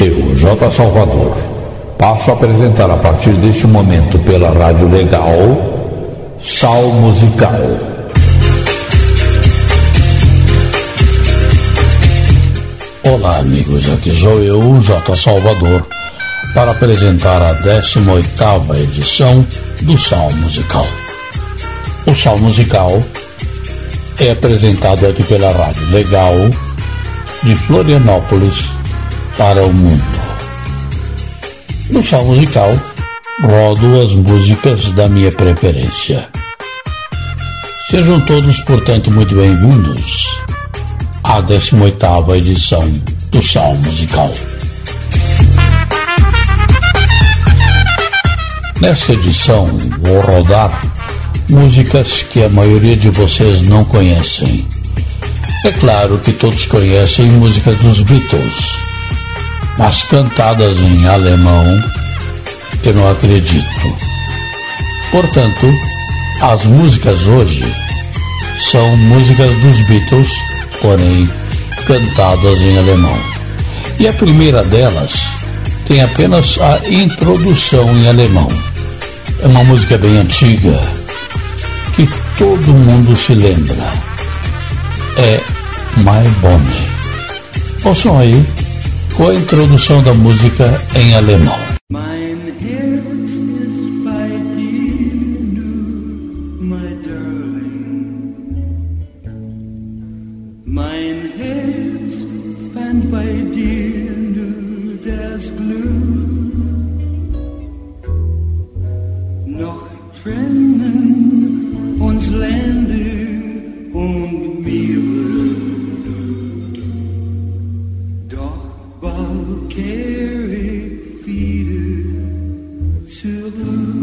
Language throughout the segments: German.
Eu, J. Salvador, passo a apresentar a partir deste momento pela Rádio Legal, Sal Musical. Olá amigos, aqui sou eu, J. Salvador, para apresentar a 18ª edição do Sal Musical. O Sal Musical é apresentado aqui pela Rádio Legal, de Florianópolis, para o mundo. No Sal Musical, rodo as músicas da minha preferência. Sejam todos, portanto, muito bem-vindos à 18ª edição do Sal Musical. Nesta edição, vou rodar músicas que a maioria de vocês não conhecem. É claro que todos conhecem músicas dos Beatles, mas cantadas em alemão, eu não acredito. Portanto, as músicas hoje são músicas dos Beatles, porém cantadas em alemão. E a primeira delas tem apenas a introdução em alemão. É uma música bem antiga, que todo mundo se lembra. É My Bonnie. Ouçam aí com a introdução da música em alemão. Mein Herz ist bei dir, my darling. Mein Herz fand bei dir nur das Glück. Noch trennen uns Länder und Meere. Doch bald kehre ich wieder zurück.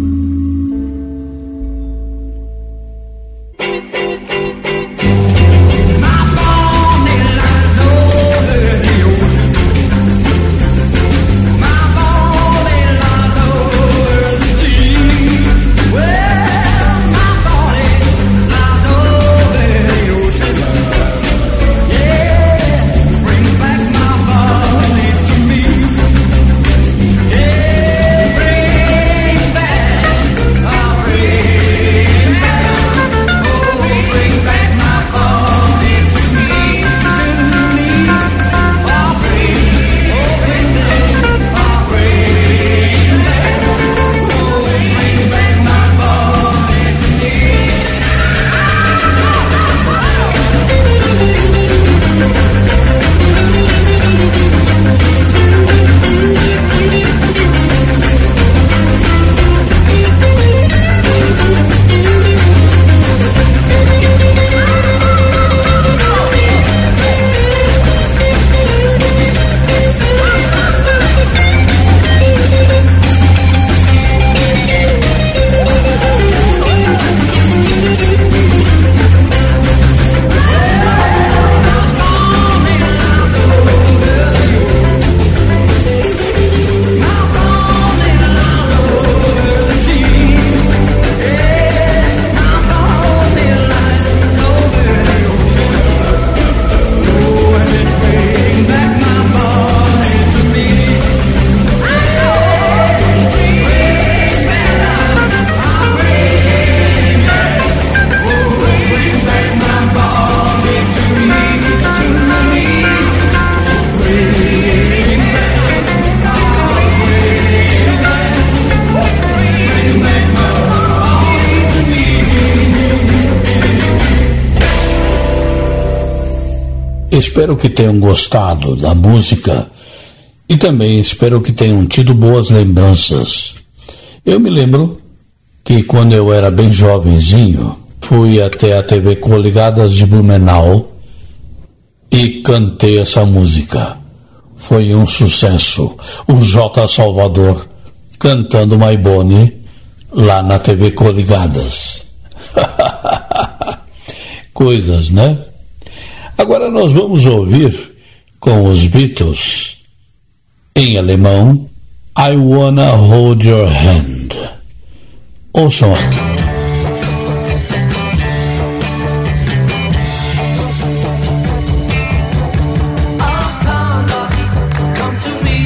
Espero que tenham gostado da música e também espero que tenham tido boas lembranças. Eu me lembro que quando eu era bem jovenzinho, fui até a TV Coligadas de Blumenau e cantei essa música. Foi um sucesso. O J. Salvador cantando My Bonnie lá na TV Coligadas. Coisas, né? Agora nós vamos ouvir com os Beatles, em alemão, I Wanna Hold Your Hand. Ouçam aqui. Come to me.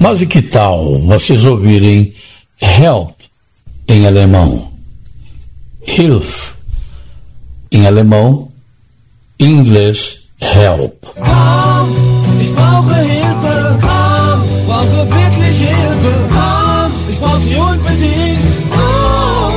Mas e que tal vocês ouvirem Help em alemão? Hilf em alemão, em inglês Help. Komm, ich brauche Hilfe, komm, brauche wirklich Hilfe, komm, ich brauche sie unbedingt, komm.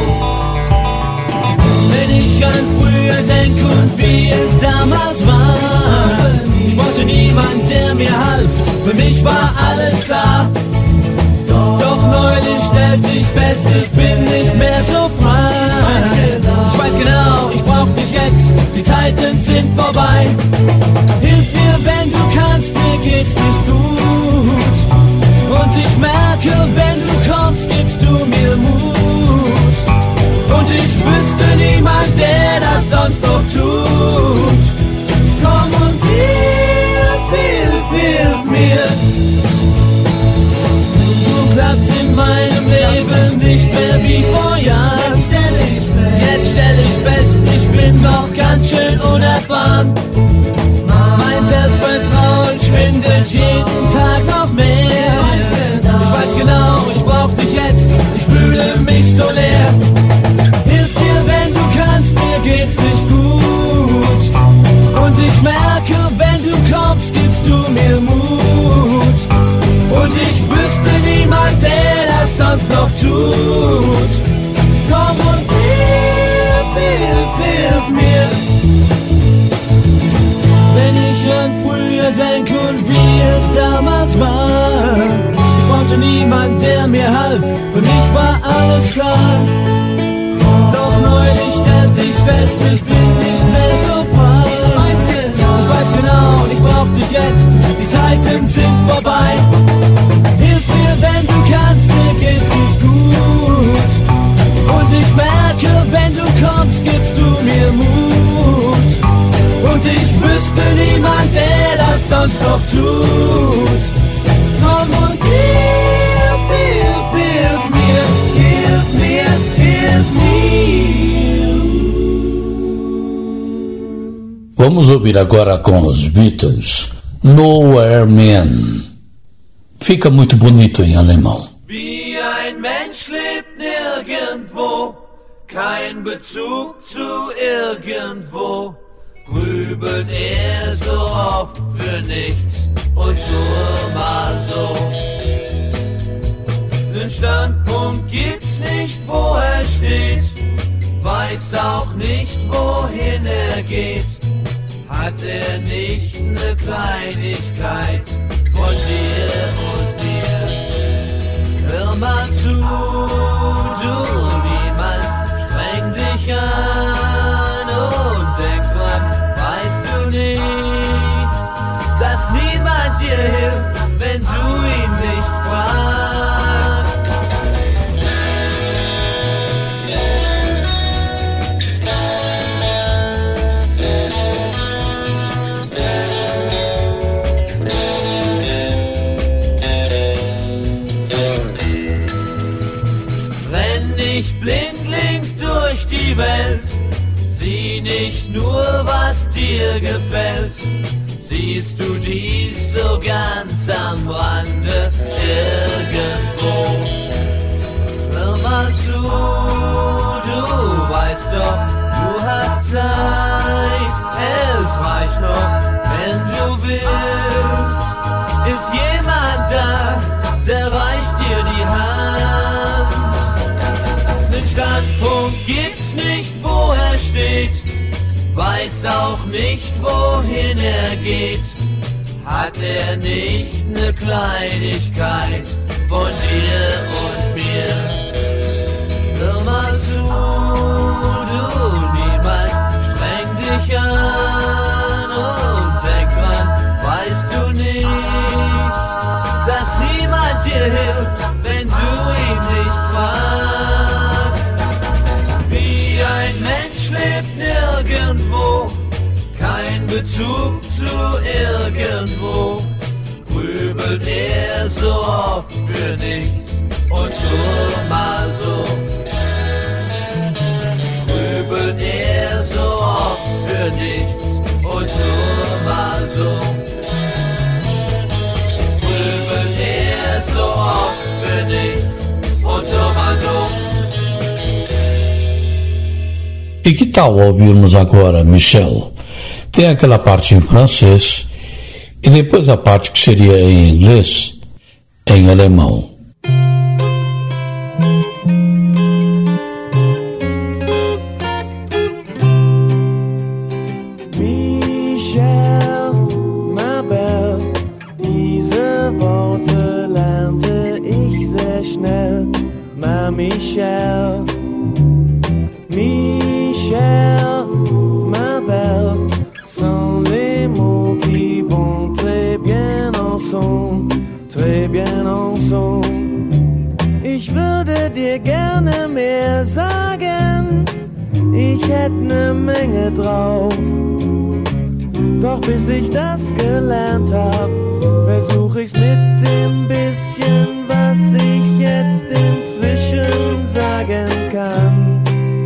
Wenn ich an früher denke und wie es damals war, ich wollte niemand, der mir half, für mich war alles klar. Doch neulich stellte ich fest, ich bin nicht mehr so frei. Ich weiß genau, ich brauch dich jetzt, die Zeiten sind vorbei. Hilf mir, wenn du kannst, mir geht's nicht gut. Und ich merke, wenn du kommst, gibst du mir Mut. Und ich wüsste niemand, der das sonst noch tut. Komm und hilf mir. So klappt's in meinem Leben nicht mehr wie vor Jahren. Jetzt stell ich fest, ich bin doch ganz schön unerfahren. Mein Selbstvertrauen schwindet jeden Tag noch mehr. Ich weiß genau, ich brauch dich jetzt, ich fühle mich so leer. Hilf mir, wenn du kannst, mir geht's nicht gut. Und ich merke, wenn du kommst, gibst du mir Mut. Und ich wüsste niemand, der das sonst noch tut. Komm und hilf mir. Wenn ich an früher denke und wie es damals war, ich brauchte niemand, der mir half, für mich war alles klar. Doch neulich stellte ich fest, ich bin nicht mehr so frei. Ich weiß genau, ich brauch dich jetzt, die Zeiten sind vorbei. Hilf mir, wenn du kannst, mir geht's nicht gut. Und ich merke, wenn du kommst, gibst du mir Mut. Und ich wüsste niemand, der das sonst noch tut. Komm und hilf mir, hilf mir. Vamos ouvir agora com os Beatles, Nowhere Man. Fica muito bonito em alemão. Wie ein Mensch lebt nirgendwo, kein Bezug zu irgendwo, grübelt er so oft für nichts und nur mal so. Den Standpunkt gibt's nicht, wo er steht, weiß auch nicht, wohin er geht. Hat er nicht ne Kleinigkeit von dir und mir? Hör mal zu, du niemand, streng dich an und denk dran, weißt du nicht, dass niemand dir hilft, wenn du ihn nicht fragst. Nicht blindlings durch die Welt, sieh nicht nur, was dir gefällt, siehst du dies so ganz am Rande irgendwo. Hör mal zu, du weißt doch, du hast Zeit, es reicht noch, wenn du willst, ist jemand da, der reicht dir die Hand. Standpunkt gibt's nicht, wo er steht, weiß auch nicht, wohin er geht. Hat er nicht ne Kleinigkeit von dir und mir? Hör mal zu, du niemand, streng dich an und denk dran, weißt du nicht, dass niemand dir hilft, wenn du ihn nicht fragst. Ein Mensch lebt nirgendwo, kein Bezug zu irgendwo, grübelt er so oft für nichts und nur mal so. Grübelt er so oft für nichts und nur mal so. Grübelt er so E que tal ouvirmos agora Michel? Tem aquela parte em francês e depois a parte que seria em inglês, em alemão. Michel, ma belle, diese Worte lernte ich sehr schnell. Ma Michel, Michel, ma belle, sont les mots qui vont très bien ensemble, très bien ensemble. Ich würde dir gerne mehr sagen, ich hätte ne Menge drauf. Doch bis ich das gelernt hab, versuch ich's mit dem bisschen, was ich jetzt inzwischen sagen kann.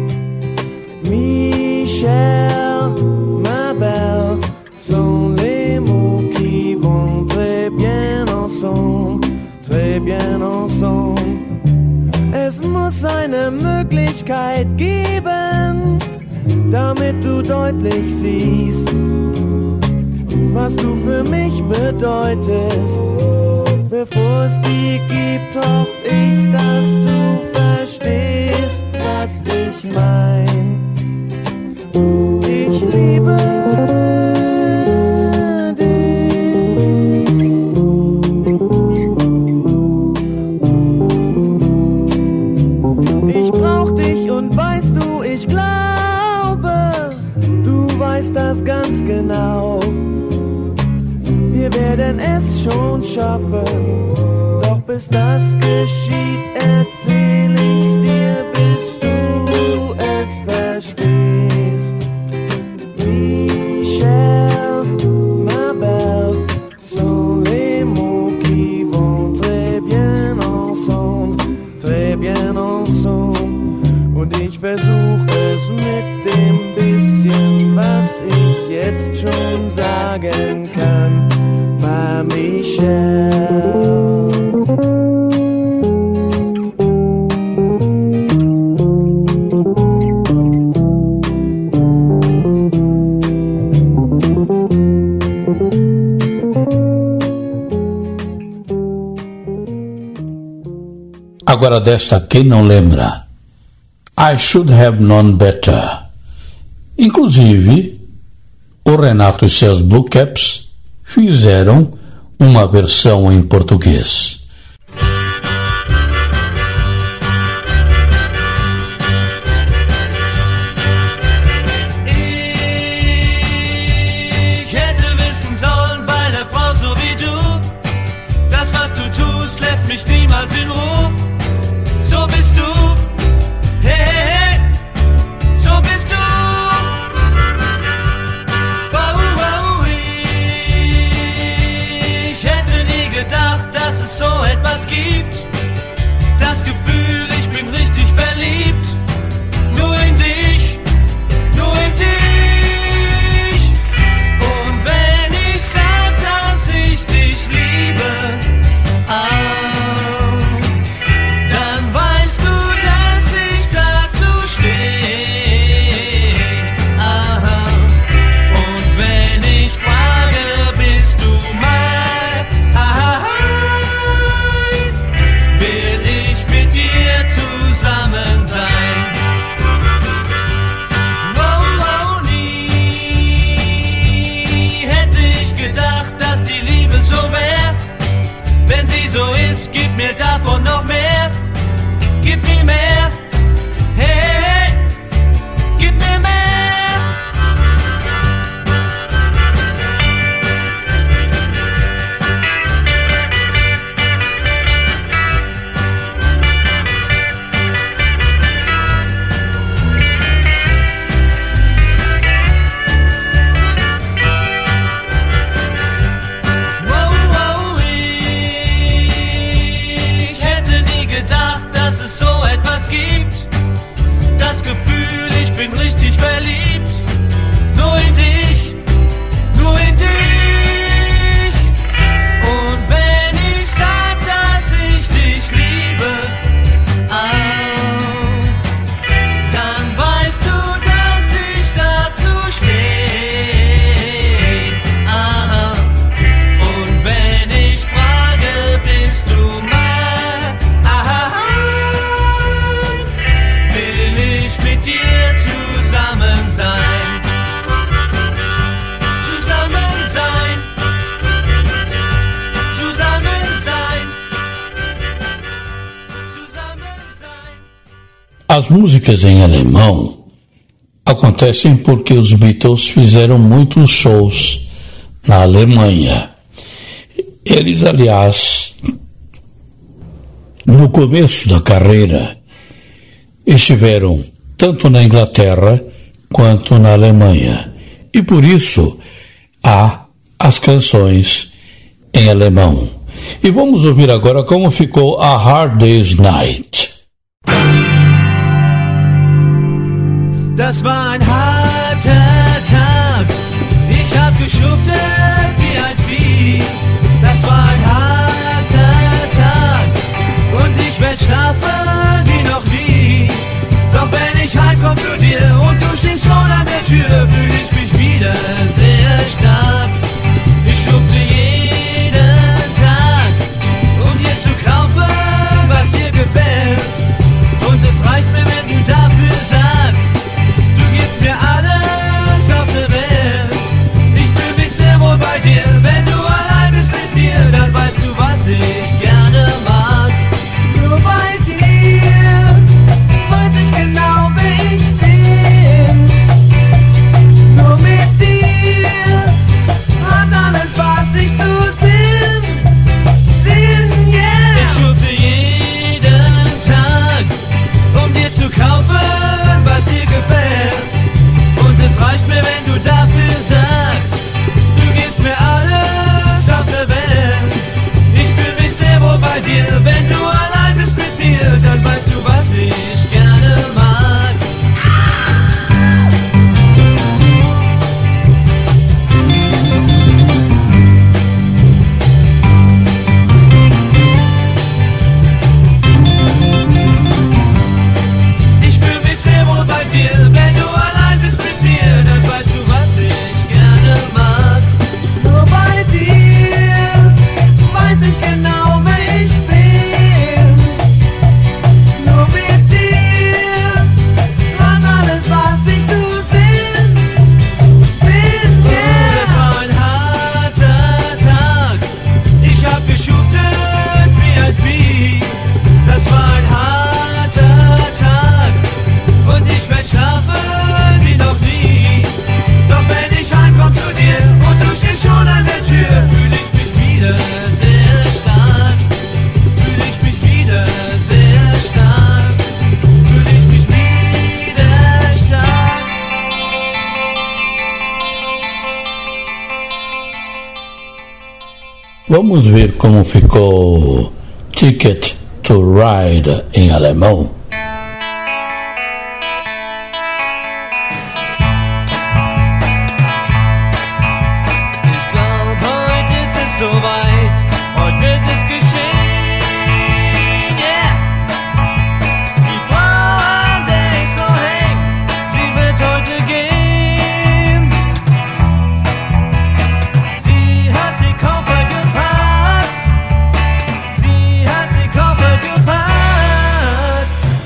Michel, ma belle, sont les mots qui vont très bien ensemble, très bien ensemble. Es muss eine Möglichkeit geben, damit du deutlich siehst, was du für mich bedeutest. Bevor es die gibt, hoff ich, dass du verstehst, was ich mein. Ich liebe dich. Ich brauch dich und weißt du, ich glaube, du weißt das ganz genau. Wir werden es schon schaffen, doch bis das geschieht, erzähl ich's dir, bis du es verstehst. Michel, ma belle, sont les mots qui vont très bien ensemble, très bien ensemble. Und ich versuch es mit dem bisschen, was ich jetzt schon sagen kann. Ma Michel. Agora desta, quem não lembra? I Should Have Known Better. Inclusive, o Renato e seus Blue Caps fizeram uma versão em português. Ich hätte wissen sollen bei einer Frau so wie du, das was du tust, lässt mich niemals in Ruhe. So bist du, hey, hey, hey, so bist du. Wow, wow, ich hätte nie gedacht, dass es so As músicas em alemão acontecem porque os Beatles fizeram muitos shows na Alemanha. Eles, aliás, no começo da carreira, estiveram tanto na Inglaterra quanto na Alemanha. E por isso há as canções em alemão. E vamos ouvir agora como ficou A Hard Day's Night. Das war ein harter Tag, ich hab geschuftet wie ein Vieh. Das war ein harter Tag und ich werd schlafen wie noch nie. Doch wenn ich heimkomm zu dir und du stehst schon an der Tür, fühl ich mich wieder sehr stark. Ich schufte jeden Tag, um dir zu kaufen, was dir gefällt. Und es reicht mir, wenn du dafür sagst, du gibst mir alles auf der Welt. Ich fühl mich sehr wohl bei dir, wenn du allein bist mit mir, dann weißt du, was ich gerne mag. Nur bei dir weiß ich genau, wer ich bin. Nur mit dir hat alles, was ich tu, Sinn, yeah. Ich schufte jeden Tag, um dir zu kaufen, was dir gefällt. Und es reicht mir, wenn du dafür sagst, du gibst mir alles auf der Welt. Ich fühl mich sehr wohl bei dir, wenn du allein bist mit mir, dann weißt du, was ich gerne mag. Ich fühl mich sehr wohl bei dir, wenn du allein bist mit mir, dann weißt du, was ich gerne mag. Nur bei dir weiß ich genau, wer ich bin. Nur mit dir hat alles, was ich tu, Sinn, yeah. Es war ein harter Tag, ich hab geschuftet wie ein Vieh. Das war ein harter Tag und ich werd schlafen wie noch nie. Doch wenn ich heimkomm zu dir und du stehst schon an der Tür, fühl ich mich wieder sehr stark. Fühl ich mich wieder sehr stark. Fühl ich mich wieder stark. Vamos ver como ficou Ticket to Ride em alemão. Ich glaub, heute ist es soweit, heute wird es geschehen, yeah. Die Frau, an der ich so häng, sie wird heute gehen. Sie hat die Koffer gepackt, sie hat die Koffer gepackt.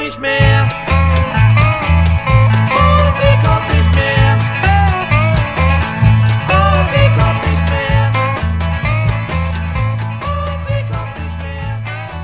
nicht mehr. Und sie kommt nicht mehr. Und sie kommt nicht mehr. Und sie kommt nicht mehr.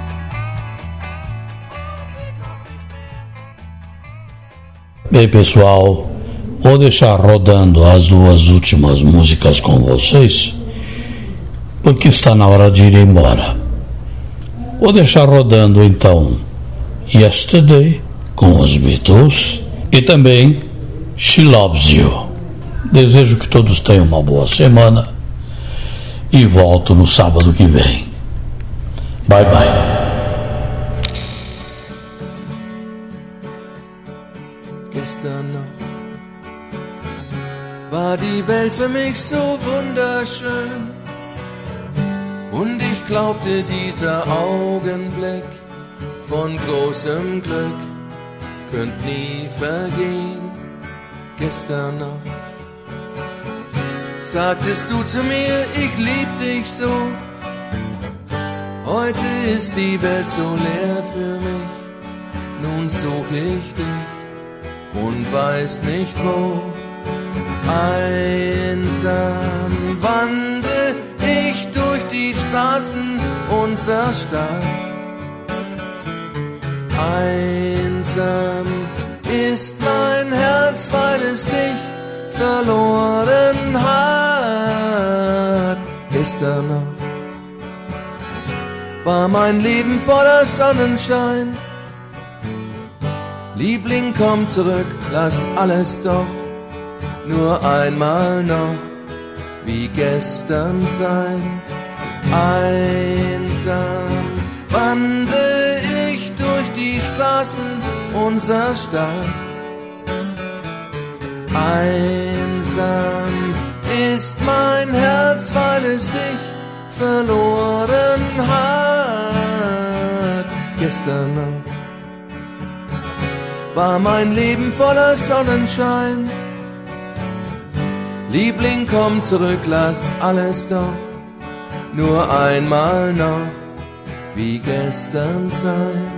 Bem, pessoal, vou deixar rodando as duas últimas músicas com vocês, porque está na hora de ir embora. Vou deixar rodando então Yesterday com os Beatles e também She Loves You. Desejo que todos tenham uma boa semana e volto no sábado que vem. Bye bye. Gestern noch war die Welt für mich so wunderschön und ich glaubte, dieser Augenblick von großem Glück könnt nie vergehen. Gestern noch sagtest du zu mir, ich lieb dich so. Heute ist die Welt so leer für mich, nun such ich dich und weiß nicht wo. Einsam wandre ich durch die Straßen unserer Stadt. Einsam ist mein Herz, weil es dich verloren hat. Gestern noch war mein Leben voller Sonnenschein. Liebling, komm zurück, lass alles doch nur einmal noch wie gestern sein. Einsam wandre ich durch die Straßen unserer Stadt. Einsam ist mein Herz, weil es dich verloren hat. Gestern noch war mein Leben voller Sonnenschein. Liebling, komm zurück, lass alles doch nur einmal noch wie gestern sein.